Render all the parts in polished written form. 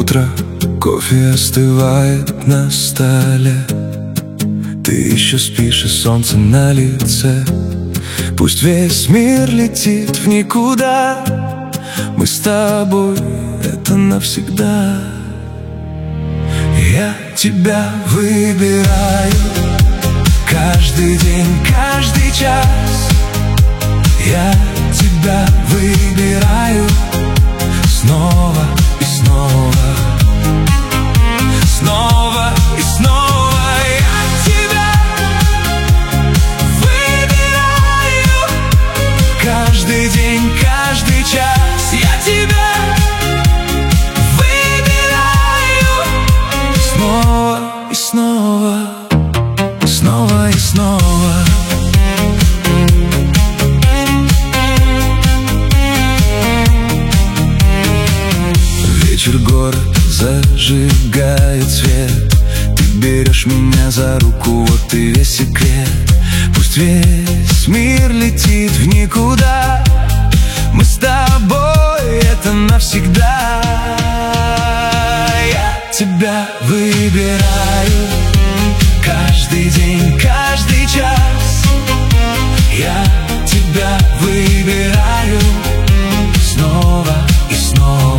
Утро, кофе остывает на столе. Ты еще спишь, и солнце на лице. Пусть весь мир летит в никуда, мы с тобой — это навсегда. Я тебя выбираю каждый день, каждый час. Я тебя выбираю снова и снова, снова и снова. Я тебя выбираю каждый день, каждый час. Я тебя выбираю снова и снова, снова и снова. Вечер, город зажигает свет. Ты берешь меня за руку, вот и весь секрет. Пусть весь мир летит в никуда, мы с тобой — это навсегда. Я тебя выбираю каждый день, каждый час. Я тебя выбираю снова и снова.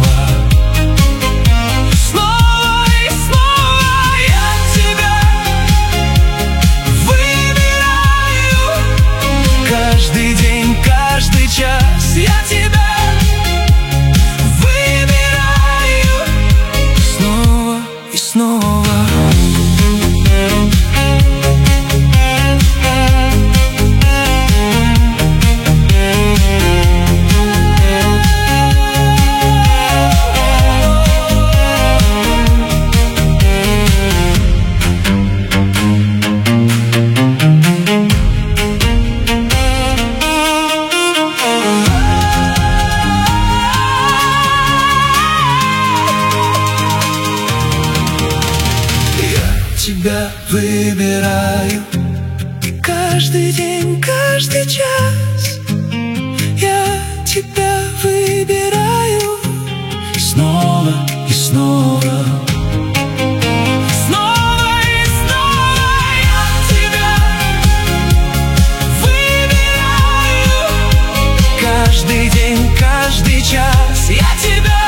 Каждый день, каждый час. Я тебя выбираю снова и снова. Тебя выбираю каждый день, каждый час. Я тебя выбираю снова и снова, снова и снова. Я тебя выбираю каждый день, каждый час. Я тебя